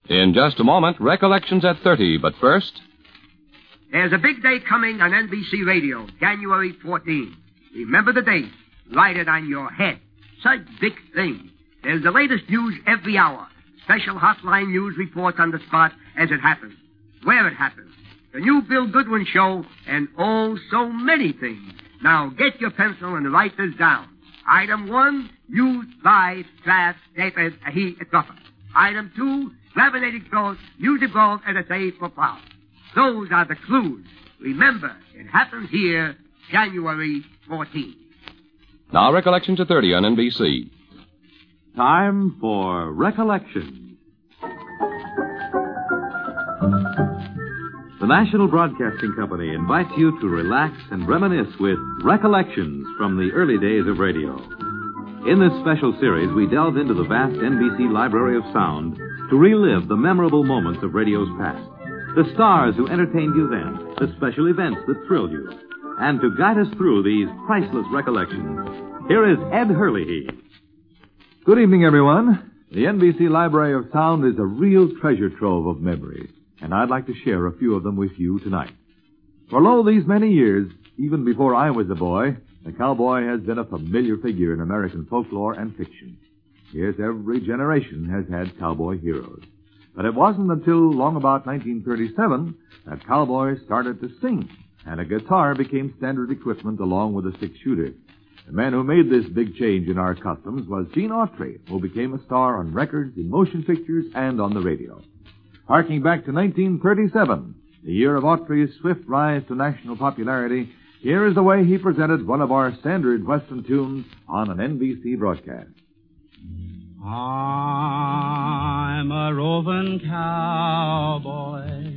In just a moment, Recollections at 30, but first... There's a big day coming on NBC Radio, January 14th. Remember the date. Write it on your head. Such big thing. There's the latest news every hour. Special hotline news reports on the spot as it happens. Where it happens. The new Bill Goodwin show, and oh, so many things. Now, get your pencil and write this down. Item 1, use live, class, David, he, etcetera. Item 2, laminated clothes, music balls, and a day for power. Those are the clues. Remember, it happens here, January 14th. Now, Recollections at 30 on NBC. Time for Recollections. The National Broadcasting Company invites you to relax and reminisce with Recollections from the early days of radio. In this special series, we delve into the vast NBC library of sound to relive the memorable moments of radio's past, the stars who entertained you then, the special events that thrilled you. And to guide us through these priceless recollections, here is Ed Hurley. Good evening, everyone. The NBC Library of Sound is a real treasure trove of memories, and I'd like to share a few of them with you tonight. For lo, these many years, even before I was a boy, the cowboy has been a familiar figure in American folklore and fiction. Yes, every generation has had cowboy heroes. But it wasn't until long about 1937 that cowboys started to sing, and a guitar became standard equipment along with a six-shooter. The man who made this big change in our customs was Gene Autry, who became a star on records, in motion pictures, and on the radio. Harking back to 1937, the year of Autry's swift rise to national popularity, here is the way he presented one of our standard Western tunes on an NBC broadcast. I'm a roving cowboy,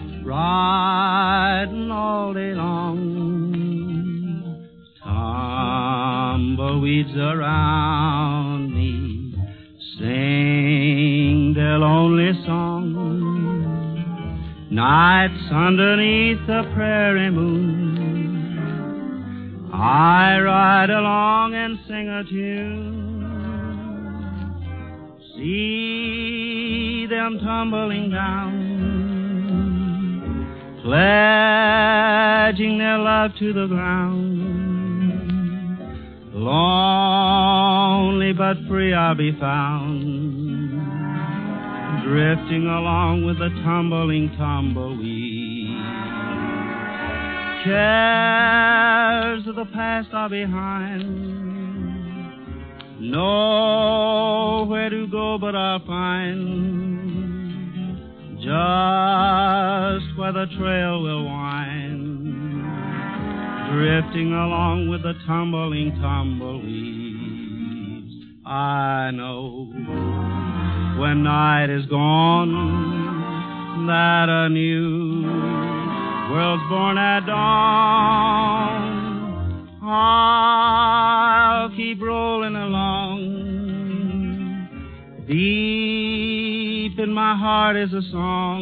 riding all day long. Tumbleweeds around me sing their lonely song. Nights underneath the prairie moon, I ride along and sing a tune. See them tumbling down, pledging their love to the ground. Lonely but free I'll be found, drifting along with the tumbling tumbleweed. Cares of the past are behind, nowhere to go but I'll find just where the trail will wind, drifting along with the tumbling tumbleweeds. I know when night is gone that a new world's born at dawn. I'll keep rolling along. Deep in my heart is a song.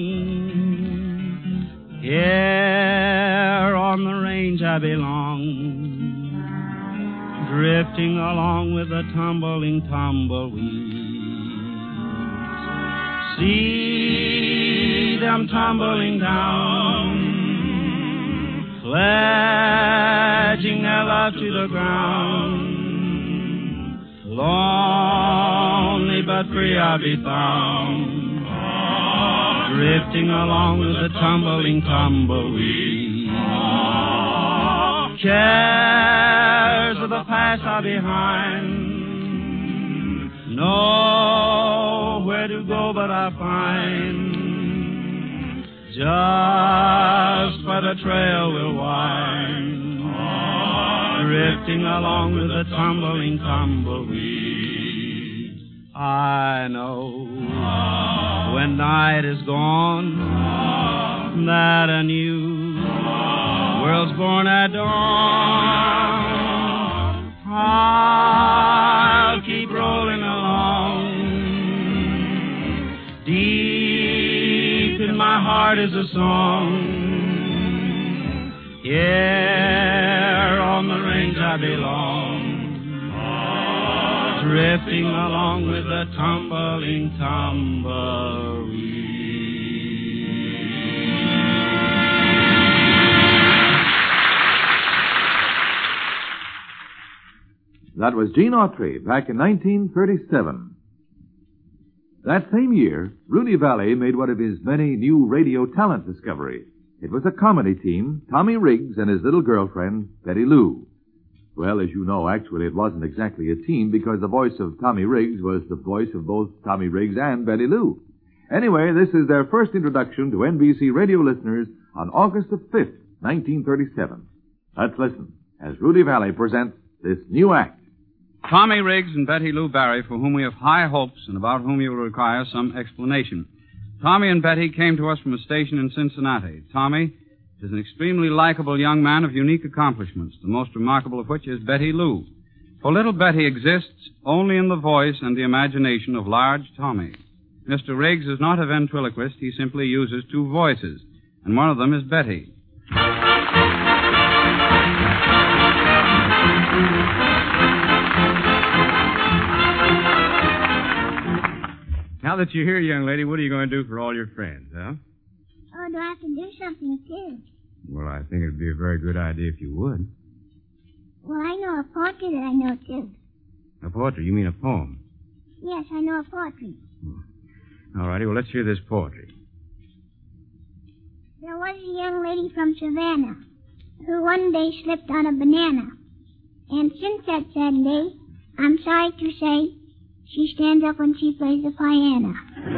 Here on the range I belong, drifting along with the tumbling tumbleweeds. See them tumbling down, pledging their love to the ground. Lonely but free I'll be found, drifting along with the tumbling tumbleweed. Cares of the past are behind, nowhere to go but I find just where the trail will wind, drifting along with the tumbling tumbleweed. I know when night is gone that a new world's born at dawn. I'll keep rolling along. Deep in my heart is a song. Here on the range I belong, drifting along with the tumbling tumbleweed. that was Gene Autry back in 1937. That same year, Rudy Valley made one of his many new radio talent discoveries. It was a comedy team, Tommy Riggs and his little girlfriend, Betty Lou. Well, as you know, actually it wasn't exactly a team because the voice of Tommy Riggs was the voice of both Tommy Riggs and Betty Lou. Anyway, this is their first introduction to NBC radio listeners on August the 5th, 1937. Let's listen as Rudy Valley presents this new act. Tommy Riggs and Betty Lou Barry, for whom we have high hopes and about whom you will require some explanation. Tommy and Betty came to us from a station in Cincinnati. Tommy is an extremely likable young man of unique accomplishments, the most remarkable of which is Betty Lou. For little Betty exists only in the voice and the imagination of large Tommy. Mr. Riggs is not a ventriloquist. He simply uses two voices, and one of them is Betty. Now that you're here, young lady, what are you going to do for all your friends, huh? Oh, do I have to do something, too? Well, I think it'd be a very good idea if you would. Well, I know a poetry that I know, too. A poetry? You mean a poem? Yes, I know a poetry. All righty, well, let's hear this poetry. There was a young lady from Savannah who one day slipped on a banana. And since that sad day, I'm sorry to say, she stands up when she plays the piano.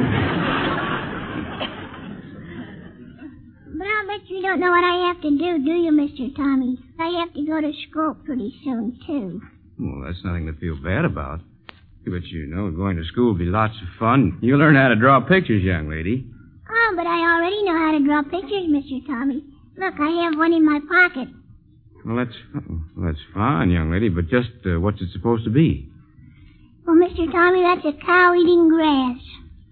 But I'll bet you don't know what I have to do you, Mr. Tommy? I have to go to school pretty soon, too. Well, that's nothing to feel bad about. But you know, going to school will be lots of fun. You'll learn how to draw pictures, young lady. Oh, but I already know how to draw pictures, Mr. Tommy. Look, I have one in my pocket. Well, that's fine, young lady, but just what's it supposed to be? Well, Mr. Tommy, that's a cow eating grass.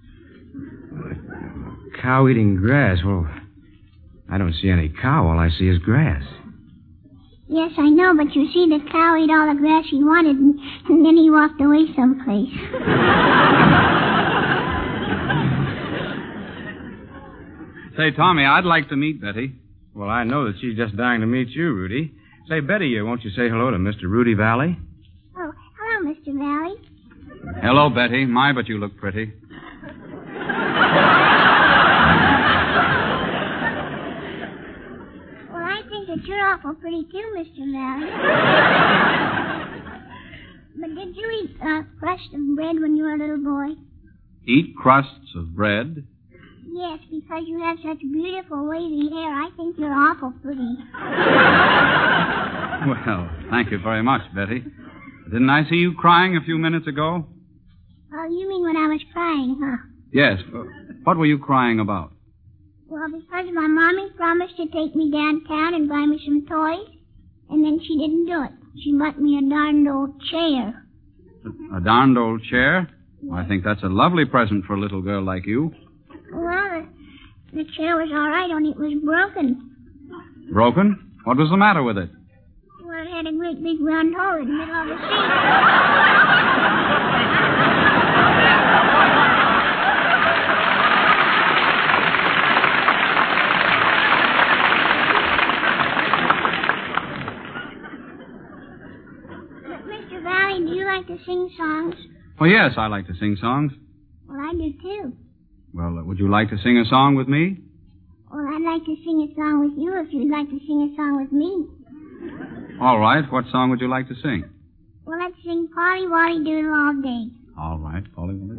Cow eating grass? Well, I don't see any cow. All I see is grass. Yes, I know, but you see, the cow ate all the grass he wanted, and then he walked away someplace. Say, Tommy, I'd like to meet Betty. Well, I know that she's just dying to meet you, Rudy. Say, Betty, won't you say hello to Mr. Rudy Valley? Oh, hello, Mr. Valley. Hello, Betty. My, but you look pretty. Well, I think that you're awful pretty, too, Mr. Valley. But did you eat a crust of bread when you were a little boy? Eat crusts of bread? Yes, because you have such beautiful wavy hair. I think you're awful pretty. Well, thank you very much, Betty. Didn't I see you crying a few minutes ago? Oh, you mean when I was crying, huh? Yes. What were you crying about? Well, because my mommy promised to take me downtown and buy me some toys, and then she didn't do it. She bought me a darned old chair. A darned old chair? I think that's a lovely present for a little girl like you. Well, the chair was all right, only it was broken. Broken? What was the matter with it? Well, it had a great big round hole in the middle of the seat. Mr. Valley, do you like to sing songs? Well, yes, I like to sing songs. Well, I do, too. Well, would you like to sing a song with me? Well, I'd like to sing a song with you if you'd like to sing a song with me. All right. What song would you like to sing? Well, let's sing Polly Wolly Doodle all day. All right, Polly Wolly.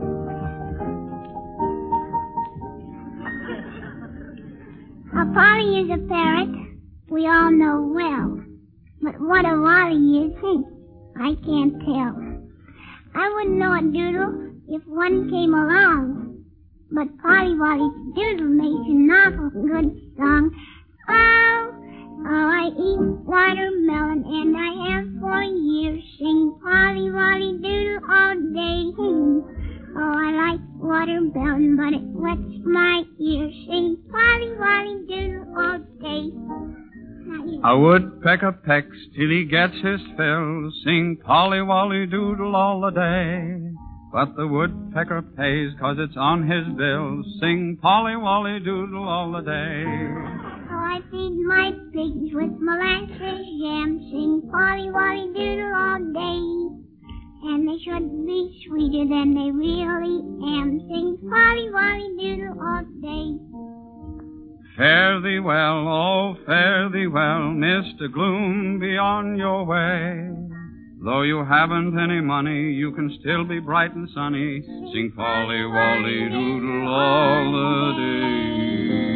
A Polly is a parrot, we all know well. But what a Wally is, I can't tell. I wouldn't know a doodle if one came along. But Polly Wolly's doodle makes an awful good song. Oh, I eat watermelon and I have for years. Sing Polly Wolly Doodle all day. Oh, I like watermelon, but it wets my ears. Sing Polly Wolly Doodle all day. A woodpecker pecks till he gets his fill. Sing Polly Wolly Doodle all the day. But the woodpecker pays 'cause it's on his bill. Sing Polly Wolly Doodle all the day. Oh, I feed my pigs with molasses jam. Sing Polly Wolly Doodle all day. and they should be sweeter than they really am. Sing Polly Wolly Doodle all day. Fare thee well, oh, fare thee well, Mr. Gloom, be on your way. Though you haven't any money, you can still be bright and sunny. Sing Polly Wolly Doodle all the day.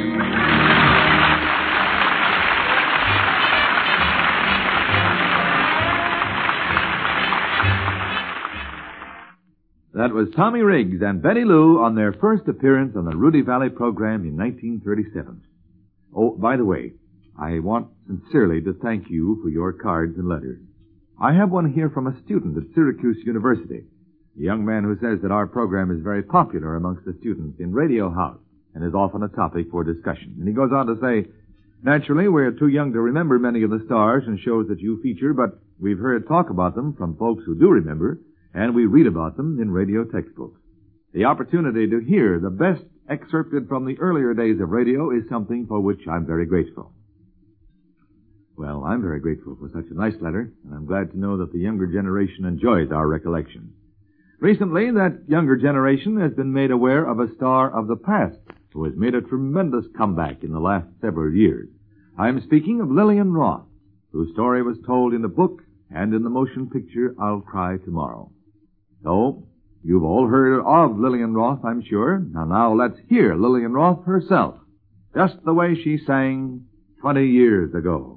That was Tommy Riggs and Betty Lou on their first appearance on the Rudy Valley program in 1937. Oh, by the way, I want sincerely to thank you for your cards and letters. I have one here from a student at Syracuse University, a young man who says that our program is very popular amongst the students in Radio House and is often a topic for discussion. And he goes on to say, naturally, we're too young to remember many of the stars and shows that you feature, but we've heard talk about them from folks who do remember, and we read about them in radio textbooks. The opportunity to hear the best excerpted from the earlier days of radio is something for which I'm very grateful. Well, I'm very grateful for such a nice letter, and I'm glad to know that the younger generation enjoys our recollections. Recently, that younger generation has been made aware of a star of the past who has made a tremendous comeback in the last several years. I'm speaking of Lillian Roth, whose story was told in the book and in the motion picture I'll Cry Tomorrow. So, you've all heard of Lillian Roth, I'm sure. Now let's hear Lillian Roth herself, just the way she sang 20 years ago.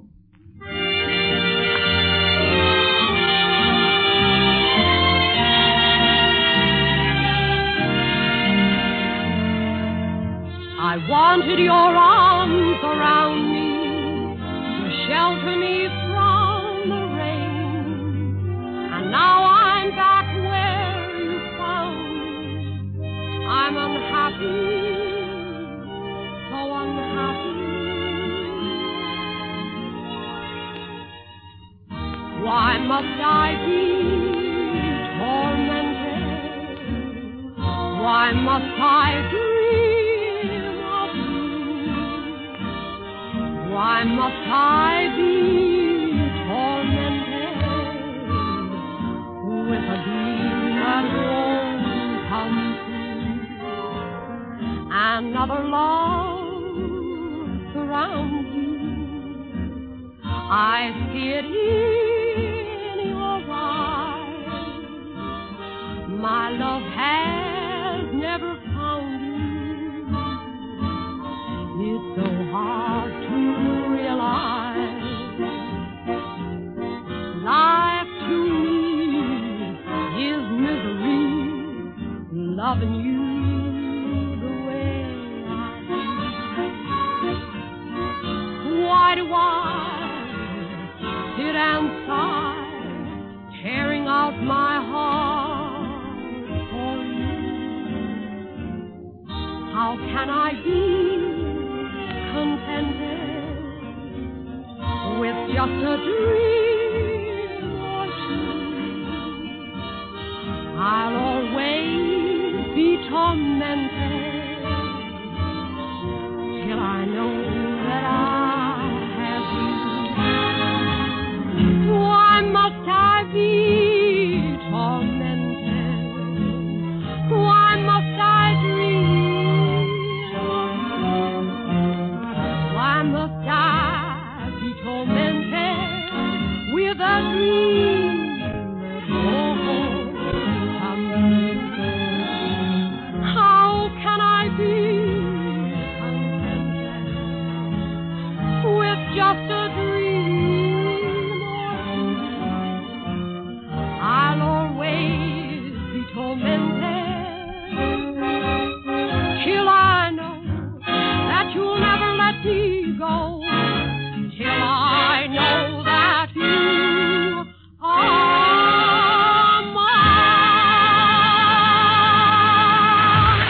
I wanted your arms around me to shelter me from the rain. And now I'm back where you found me. I'm unhappy, so unhappy. Why must I be tormented? Why must I dream of you? Why must I be tormented with a dream that won't come true? Another love surrounds you. I see it in your eyes. My love has never found you. It's so hard to realize. Life to me is misery, loving you the way I do. Why do I sit and sigh, tearing out my heart for you? How can I be contented with just a dream or two? I'll always be tormented till I know that I have you. Why must I be tormented? Why must I dream of you? Why must I be tormented with a dream that won't come true? How can I be contented with just a dream or two? I'll always be tormented till I know that you'll never let me go, till I know that you are mine.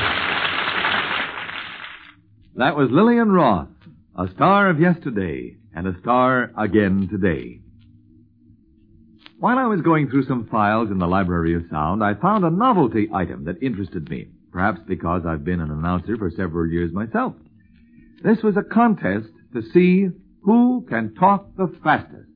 That was Lillian Roth, a star of yesterday and a star again today. While I was going through some files in the Library of Sound, I found a novelty item that interested me, perhaps because I've been an announcer for several years myself. This was a contest to see who can talk the fastest.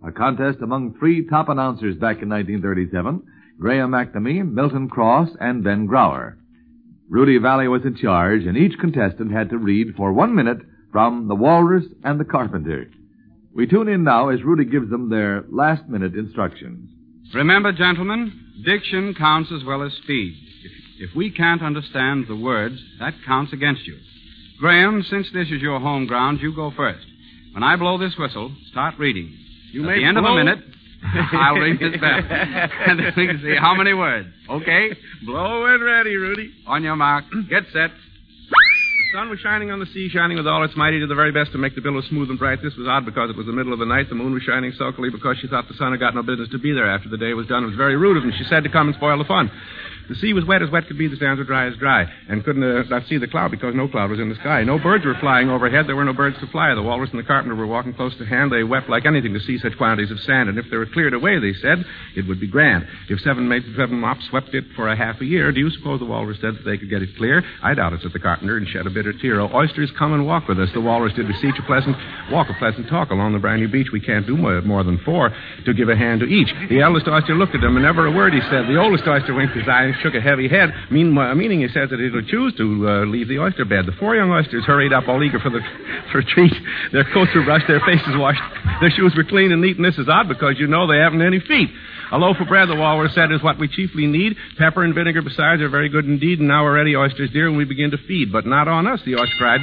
a contest among three top announcers back in 1937, Graham McNamee, Milton Cross, and Ben Grauer. Rudy Valley was in charge, and each contestant had to read for 1 minute from The Walrus and the Carpenter. We tune in now as Rudy gives them their last-minute instructions. Remember, gentlemen, diction counts as well as speed. If we can't understand the words, that counts against you. Graham, since this is your home ground, you go first. When I blow this whistle, start reading. At the end of a minute, I'll ring this bell. And then we can see how many words. Okay? Blow when ready, Rudy. On your mark. Get set. The sun was shining on the sea, shining with all its might. He did the very best to make the billows smooth and bright. This was odd because it was the middle of the night. The moon was shining sulkily because she thought the sun had got no business to be there after the day was done. It was very rude of him. She said to come and spoil the fun. The sea was wet as wet could be. The sands were dry as dry. And couldn't not see the cloud because no cloud was in the sky. No birds were flying overhead. There were no birds to fly. The walrus and the carpenter were walking close to hand. They wept like anything to see such quantities of sand. And if they were cleared away, they said, it would be grand. If 7 mops swept it for a half a year, do you suppose the walrus said that they could get it clear? I doubt it, said the carpenter, and shed a bitter tear. Oh, oysters, come and walk with us. The walrus did beseech a pleasant talk along the briny beach. We can't do more than 4 to give a hand to each. The eldest oyster looked at him, and never a word he said. The oldest oyster winked his eye and shook a heavy head. Meaning he says that he would choose to leave the oyster bed. The 4 young oysters hurried up, all eager for a treat. Their coats were brushed, their faces washed, their shoes were clean and neat, and this is odd because you know they haven't any feet. A loaf of bread, the walrus said, is what we chiefly need. Pepper and vinegar besides are very good indeed, and now we're ready, oysters dear, and we begin to feed. But not on us, the oyster cried.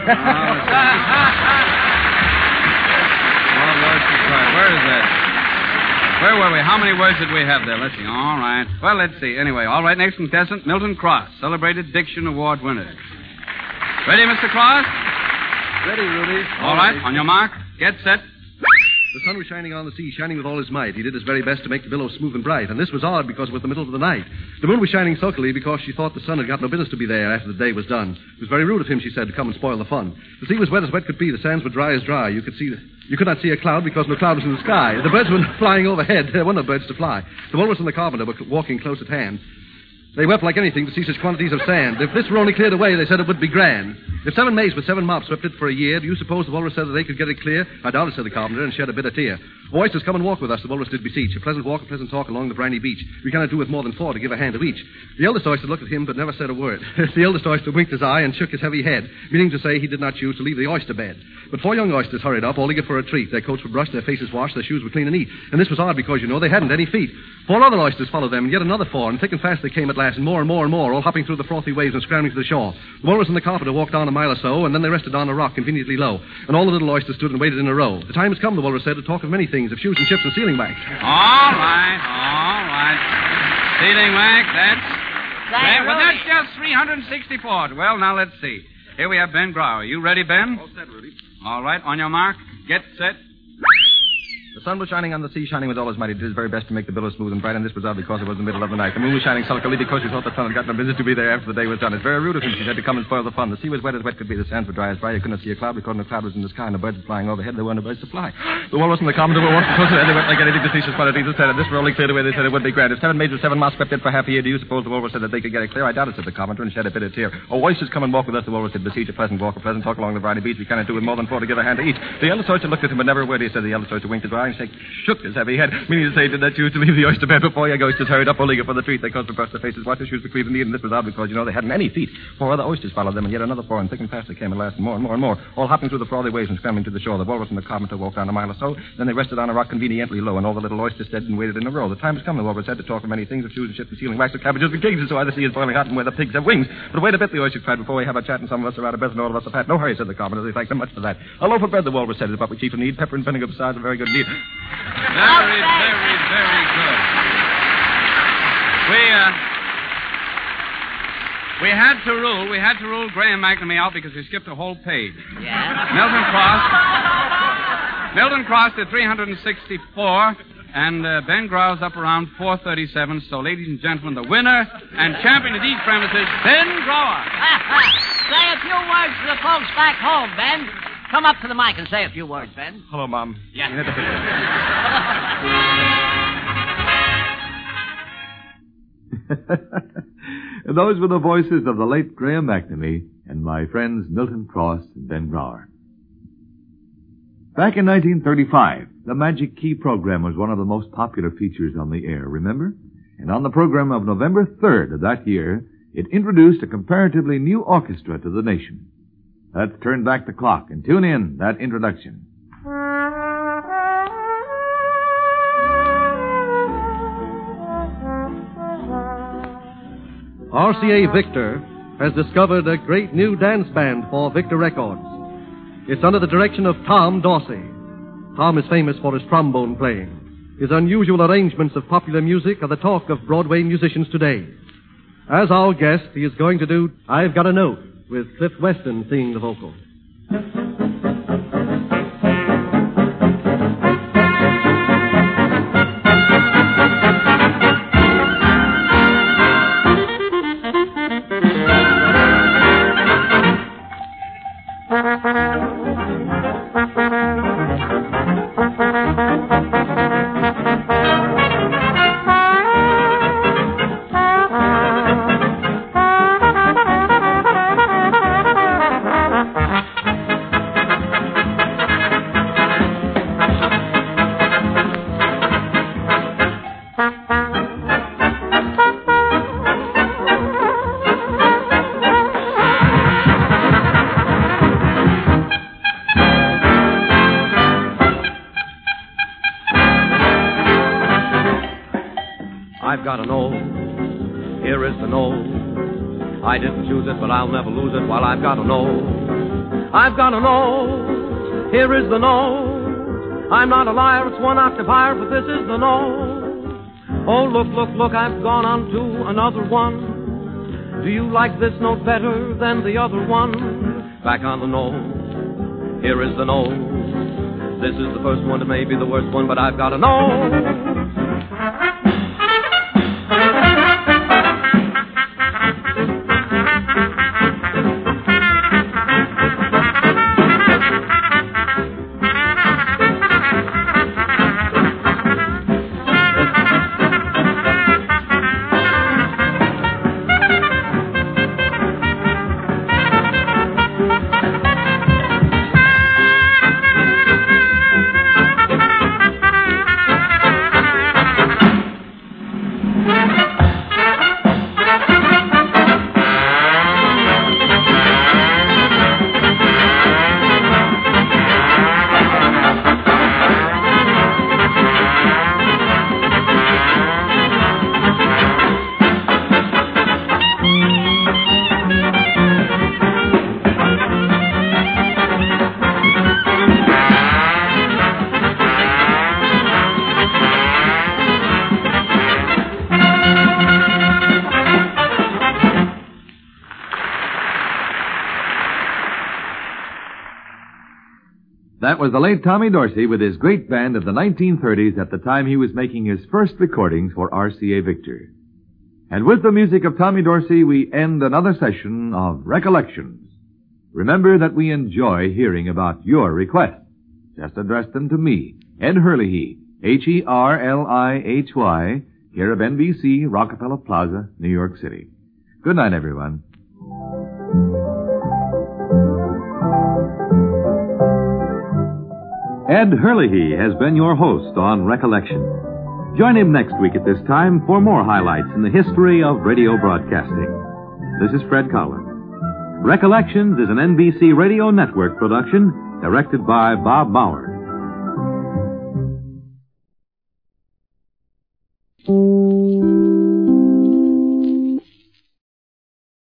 Where is that? Where were we? How many words did we have there? Let's see. All right. Well, let's see. Anyway, all right, next contestant, Milton Cross, celebrated Diction Award winner. Ready, Mr. Cross? Ready, Rudy. All right, on your mark. Get set. The sun was shining on the sea, shining with all his might. He did his very best to make the billows smooth and bright, and this was odd because it was the middle of the night. The moon was shining sulkily because she thought the sun had got no business to be there after the day was done. It was very rude of him, she said, to come and spoil the fun. The sea was wet as wet could be. The sands were dry as dry. You could not see a cloud because no cloud was in the sky. The birds were flying overhead. There were no birds to fly. The walrus and the carpenter were walking close at hand. They wept like anything to see such quantities of sand. If this were only cleared away, they said it would be grand. If 7 maids with 7 mops swept it for a year, do you suppose the walrus said that they could get it clear? I doubt it, said the carpenter, and shed a bitter tear. Oysters, come and walk with us, the walrus did beseech. A pleasant walk, a pleasant talk along the briny beach. We cannot do with more than 4 to give a hand to each. The eldest oyster looked at him, but never said a word. The eldest oyster winked his eye and shook his heavy head, meaning to say he did not choose to leave the oyster bed. But 4 young oysters hurried up, all eager for a treat. Their coats were brushed, their faces washed, their shoes were clean and neat. And this was odd because, you know, they hadn't any feet. 4 other oysters followed them, and yet another 4, and thick and fast they came at last, and more, all hopping through the frothy waves and scrambling to the shore. The walrus and the carpenter walked on a mile or so, and then they rested on a rock conveniently low. And all the little oysters stood and waited in a row. The time has come, the walrus said, to talk of many things, of shoes and chips and sealing wax. All right. Sealing wax, well, that's just 364. Well, now let's see. Here we have Ben Grauer. You ready, Ben? All set, Rudy. All right, on your mark. Get set. The sun was shining on the sea, shining with all his might. He did his very best to make the billows smooth and bright, and this was odd because it was the middle of the night. The moon was shining sulkily because she thought the sun had got no business to be there after the day was done. It's very rude of him, she said, to come and spoil the fun. The sea was wet as wet could be. The sands were dry as dry. You couldn't see a cloud because no cloud was in the sky, and the birds were flying overhead. There were no birds to fly. The walrus and the carpenter were walking closer, and they went like anything to see such quantities of sand. And this were only cleared away. They said it would be grand. If 7 maids with 7 mops swept it for half a year, do you suppose the walrus said that they could get it clear? I doubt it, said the carpenter, and shed a bitter tear. Oh, oysters, come and walk with us, the walrus said. Beseech, a pleasant walk, a pleasant talk along the briny beach. We cannot do with more than 4 to give a hand to each. The eldest oyster looked at him, but never a word he said. The eldest oyster winked his eye and shook his heavy head, meaning to say, did not choose to leave the oyster bed. Before young oysters hurried up, all eager for the treat. They caused to brush their faces, washed their shoes, clean and neat, and this was odd because, you know, they hadn't any feet. 4 other oysters followed them, and yet another 4, and thick and fast they came at last, and more, all hopping through the frothy waves and scrambling to the shore. The walrus and the carpenter walked down a mile or so, then they rested on a rock conveniently low, and all the little oysters stood and waited in a row. The time has come, the walrus said, to talk of many things, of shoes and ships and sealing wax, of cabbages and pigs, and so the sea is boiling hot, and where the pigs have wings. But wait a bit, the oysters cried, before we have a chat, and some of us are out of breath, and all of us are fat. No hurry, said the carpenter. They thanked them much for that. A loaf of bread, the walrus said, is what we chiefly need. Pepper and vinegar besides are very good indeed. Very good. We had to rule Graham McNamee out because he skipped a whole page. Yeah? Milton Cross did 364, and Ben Grauer's up around 437. So, ladies and gentlemen, the winner and champion of these premises, Ben Grauer. Say a few words to the folks back home, Ben. Come up to the mic and say a few words, Ben. Hello, Mom. Yeah. And those were the voices of the late Graham McNamee and my friends Milton Cross and Ben Grauer. Back in 1935, the Magic Key program was one of the most popular features on the air, remember? And on the program of November 3rd of that year, it introduced a comparatively new orchestra to the nation. Let's turn back the clock and tune in that introduction. RCA Victor has discovered a great new dance band for Victor Records. It's under the direction of Tom Dorsey. Tom is famous for his trombone playing. His unusual arrangements of popular music are the talk of Broadway musicians today. As our guest, he is going to do I've Got a Note, with Cliff Weston singing the vocal. I've got a note. Here is the note. I didn't choose it, but I'll never lose it while I've got a note. I've got a note. Here is the note. I'm not a liar, it's one octave higher, but this is the note. Oh, look, look, look, I've gone on to another one. Do you like this note better than the other one? Back on the note. Here is the note. This is the first one, it may be the worst one, but I've got a note. That was the late Tommy Dorsey with his great band of the 1930s at the time he was making his first recordings for RCA Victor. And with the music of Tommy Dorsey, we end another session of Recollections. Remember that we enjoy hearing about your requests. Just address them to me, Ed Herlihy, Herlihy, care of NBC, Rockefeller Plaza, New York City. Good night, everyone. Ed Herlihy has been your host on Recollection. Join him next week at this time for more highlights in the history of radio broadcasting. This is Fred Collins. Recollections is an NBC Radio Network production directed by Bob Bauer.